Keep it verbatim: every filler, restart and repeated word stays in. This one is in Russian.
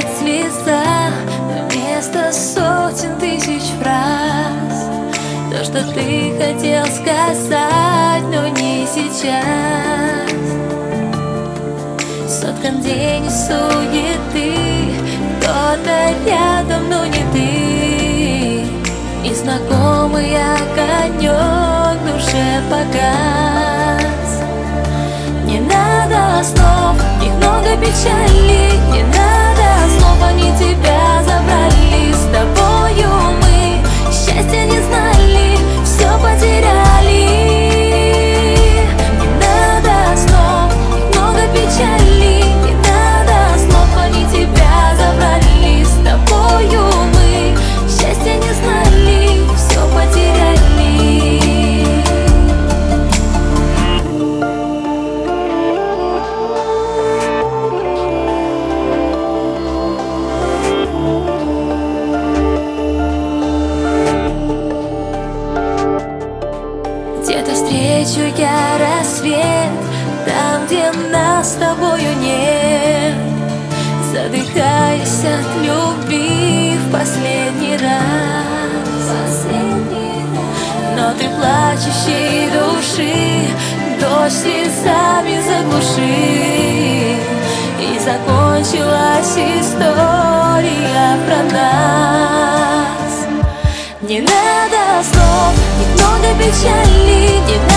слеза вместо сотен тысяч фраз. То, что ты хотел сказать, но не сейчас. Соткан день из суеты, кто-то рядом, но не ты. И знакомый огонек в душе погас. Не надо слов, их много печали. Не надо слов, они тебя забрали. С тобою мы счастья не знали, все потеряли. Не надо слов, их много печали. Не надо слов, они тебя забрали. С тобою мы счастья не знали, все потеряли. Где-то встречу я рассвет, там, где нас с тобою нет, задыхаясь от любви в последний раз. Но ты плачущей души дождь слезами заглуши, и закончилась история про нас. Не надо слов, немного печали, не надо